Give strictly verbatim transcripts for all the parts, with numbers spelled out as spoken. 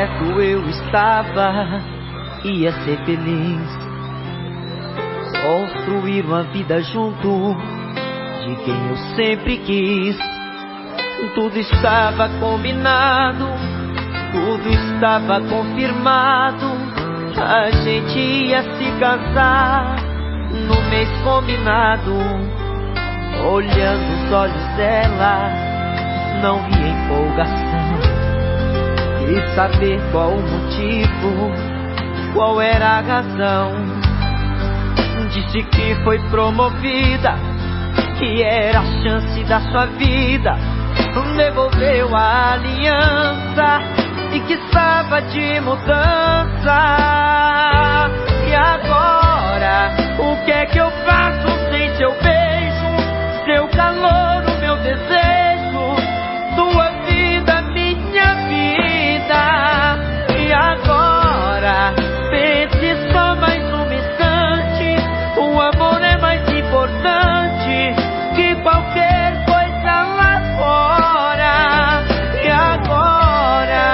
perto eu estava, ia ser feliz. Construir uma vida junto de quem eu sempre quis. Tudo estava combinado, tudo estava confirmado. A gente ia se casar no mês combinado. Olhando os olhos dela, não vi empolgação. Quis saber qual o motivo, qual era a razão. Disse que foi promovida, que era a chance da sua vida. Devolveu a aliança e que estava de mudança. E agora, o que é que eu faço sem seu beijo, seu calor, o meu desejo, tua vida, minha vida? E agora, pense só mais um instante, o amor é mais importante que qualquer coisa lá fora. E agora,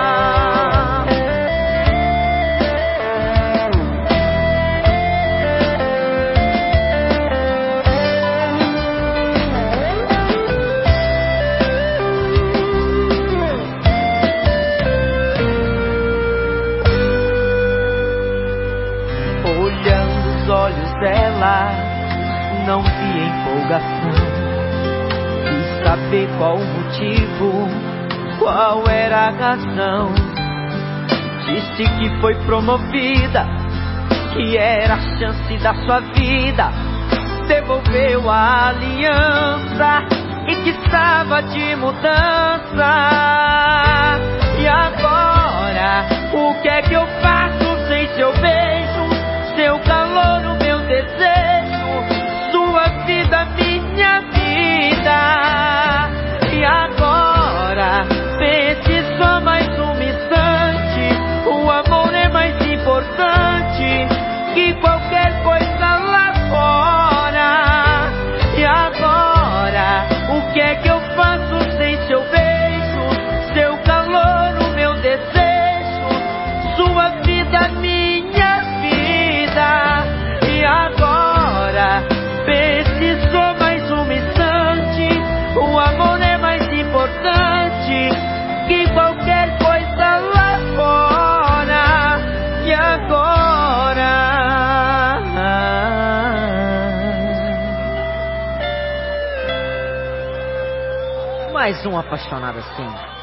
olhando os olhos dela, não vi empolgação. Quis saber qual o motivo, qual era a razão. Disse que foi promovida, que era a chance da sua vida. Devolveu a aliança e que estava de mudança. E agora, o que é que eu faço sem seu beijo, seu calor, o meu desejo, sua vida, minha vida? E agora, pense só mais um instante, o amor é mais importante que qualquer coisa lá fora. E agora, o que é que eu faço sem seu beijo, seu calor, o meu desejo, sua vida, minha vida? E agora, pense só mais um instante, o amor é mais importante que qualquer coisa lá fora. E agora, mais um apaixonado assim.